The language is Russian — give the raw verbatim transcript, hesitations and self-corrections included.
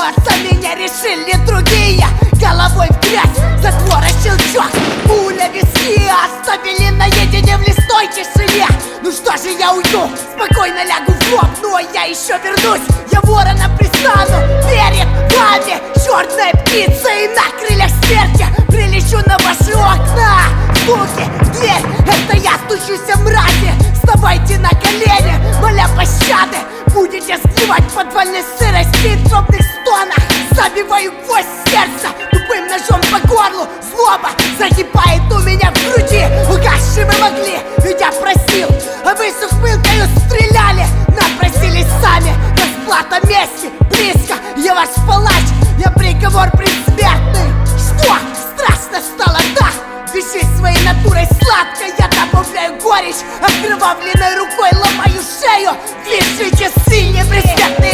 За меня решили другие. Головой в грязь, затвора щелчок, пуля в виски. Оставили наедине в лесной тишине. Ну что же, я уйду, спокойно лягу в гроб, но я еще вернусь. Я ворона пристану перед вами, черная птица, и на крыльях смерти прилечу на ваши окна. Стуки, дверь, это я стучусь, о мразе. Вставайте на колени, моля пощады. Будете сгнивать в подвальной сырости и дробных стонах. Забиваю гвоздь в сердце тупым ножом по горлу. Злоба загибает у меня в груди. Угасши вы могли, ведь я просил, а вы с ухмылкою стреляли. Напросились сами, расплата мести близко. Я ваш палач, я приговор предсмертный. Что? Страшно стало, да? Дыши своей натурой сладко, я добавляю горечь. Окровавленной рукой ломаю шею. Движите сильнее, предсмертный